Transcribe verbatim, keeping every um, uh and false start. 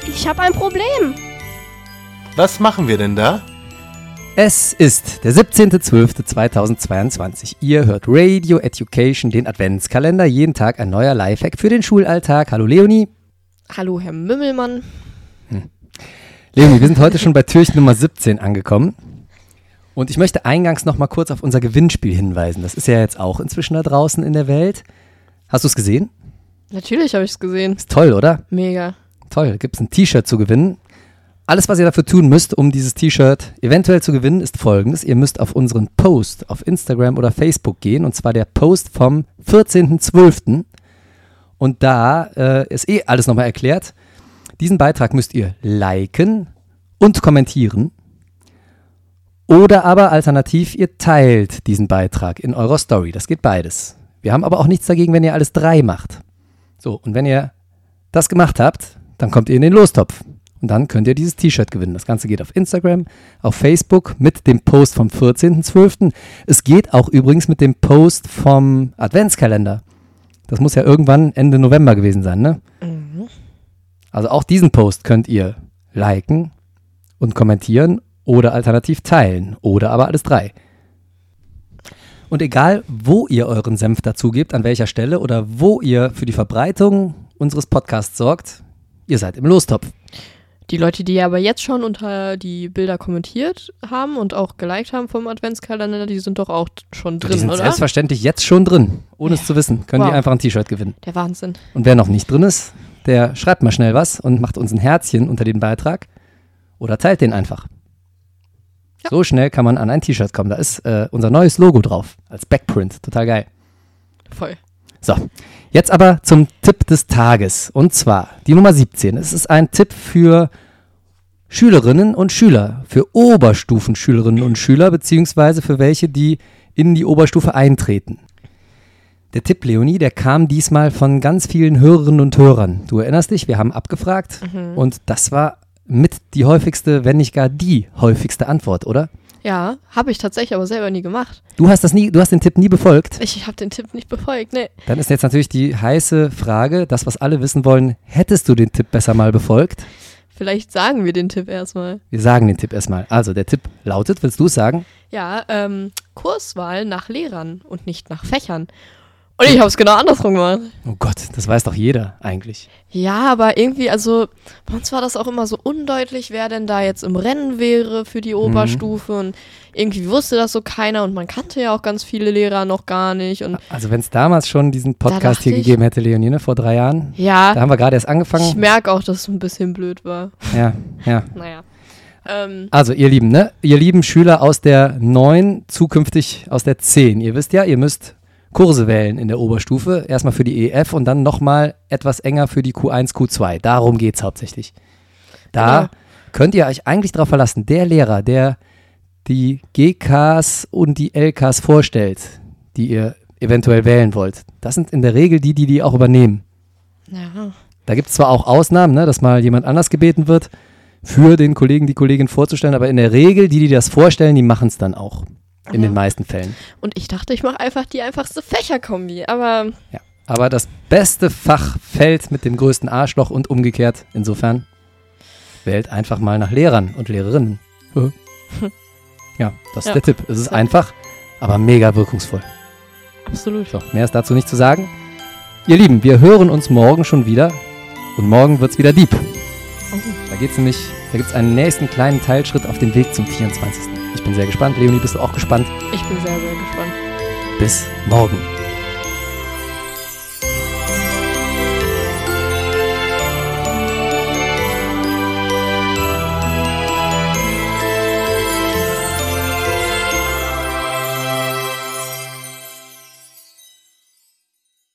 Ich habe ein Problem. Was machen wir denn da? Es ist der siebzehnter zwölfter zweitausendzweiundzwanzig. Ihr hört Radio Education, den Adventskalender. Jeden Tag ein neuer Lifehack für den Schulalltag. Hallo Leonie. Hallo Herr Mümmelmann. Hm. Leonie, wir sind heute schon bei Türchen Nummer siebzehn angekommen. Und ich möchte eingangs noch mal kurz auf unser Gewinnspiel hinweisen. Das ist ja jetzt auch inzwischen da draußen in der Welt. Hast du es gesehen? Natürlich habe ich es gesehen. Ist toll, oder? Mega. Toll, da gibt es ein T-Shirt zu gewinnen. Alles, was ihr dafür tun müsst, um dieses T-Shirt eventuell zu gewinnen, ist folgendes. Ihr müsst auf unseren Post auf Instagram oder Facebook gehen, und zwar der Post vom vierzehnten zwölften Und da äh, ist eh alles nochmal erklärt. Diesen Beitrag müsst ihr liken und kommentieren. Oder aber alternativ, ihr teilt diesen Beitrag in eurer Story. Das geht beides. Wir haben aber auch nichts dagegen, wenn ihr alles drei macht. So, und wenn ihr das gemacht habt, dann kommt ihr in den Lostopf. Und dann könnt ihr dieses T-Shirt gewinnen. Das Ganze geht auf Instagram, auf Facebook mit dem Post vom vierzehnten zwölften Es geht auch übrigens mit dem Post vom Adventskalender. Das muss ja irgendwann Ende November gewesen sein, ne? Mhm. Also auch diesen Post könnt ihr liken und kommentieren oder alternativ teilen oder aber alles drei. Und egal, wo ihr euren Senf dazu gebt, an welcher Stelle oder wo ihr für die Verbreitung unseres Podcasts sorgt, ihr seid im Lostopf. Die Leute, die aber jetzt schon unter die Bilder kommentiert haben und auch geliked haben vom Adventskalender, die sind doch auch schon drin, die sind oder? Selbstverständlich jetzt schon drin. Ohne Ja. es zu wissen, können Wow. die einfach ein T-Shirt gewinnen. Der Wahnsinn. Und wer noch nicht drin ist, der schreibt mal schnell was und macht uns ein Herzchen unter den Beitrag oder teilt den einfach. Ja. So schnell kann man an ein T-Shirt kommen. Da ist äh, unser neues Logo drauf, als Backprint. Total geil. Voll. So, jetzt aber zum Tipp des Tages. Und zwar die Nummer siebzehn. Es ist ein Tipp für Schülerinnen und Schüler, für Oberstufenschülerinnen und Schüler, beziehungsweise für welche, die in die Oberstufe eintreten. Der Tipp, Leonie, der kam diesmal von ganz vielen Hörerinnen und Hörern. Du erinnerst dich, wir haben abgefragt Mhm. und das war mit die häufigste, wenn nicht gar die häufigste Antwort, oder? Ja, habe ich tatsächlich aber selber nie gemacht. Du hast das nie, du hast den Tipp nie befolgt. Ich habe den Tipp nicht befolgt, ne. Dann ist jetzt natürlich die heiße Frage, das, was alle wissen wollen, hättest du den Tipp besser mal befolgt? Vielleicht sagen wir den Tipp erstmal. Wir sagen den Tipp erstmal. Also, der Tipp lautet, willst du es sagen? Ja, ähm, Kurswahl nach Lehrern und nicht nach Fächern. Und ich habe es genau andersrum gemacht. Oh Gott, das weiß doch jeder eigentlich. Ja, aber irgendwie, also bei uns war das auch immer so undeutlich, wer denn da jetzt im Rennen wäre für die Oberstufe. Und irgendwie wusste das so keiner und man kannte ja auch ganz viele Lehrer noch gar nicht. Und Also wenn es damals schon diesen Podcast dachte hier ich- gegeben hätte, Leonine, vor drei Jahren, da ja, haben wir gerade erst ich angefangen. merke auch, dass es ein bisschen blöd war. Ja, ja. Naja. Ähm, Also ihr Lieben, ne? Ihr lieben Schüler aus der neun, zukünftig aus der zehn. Ihr wisst ja, ihr müsst Kurse wählen in der Oberstufe. Erstmal für die E F und dann nochmal etwas enger für die Q eins, Q zwei. Darum geht es hauptsächlich. Da Genau. könnt ihr euch eigentlich darauf verlassen, der Lehrer, der die G Ks und die L Ks vorstellt, die ihr eventuell wählen wollt, das sind in der Regel die, die die auch übernehmen. ja. Da gibt es zwar auch Ausnahmen, ne, dass mal jemand anders gebeten wird, für den Kollegen, die Kollegin vorzustellen, aber in der Regel, die, die das vorstellen, die machen es dann auch. In Ja. den meisten Fällen. Und ich dachte, ich mache einfach die einfachste Fächerkombi, aber Ja. Aber das beste Fach fällt mit dem größten Arschloch und umgekehrt. Insofern wählt einfach mal nach Lehrern und Lehrerinnen. Hä? Ja, das ist Ja. der Tipp. Es ist Ja. einfach, aber mega wirkungsvoll. absolut. So, mehr ist dazu nicht zu sagen. Ihr Lieben, wir hören uns morgen schon wieder. Und morgen wird's wieder deep. Da geht's nämlich, da gibt's einen nächsten kleinen Teilschritt auf dem Weg zum vierundzwanzigsten Ich bin sehr gespannt. Leonie, bist du auch gespannt? Ich bin sehr, sehr gespannt. Bis morgen.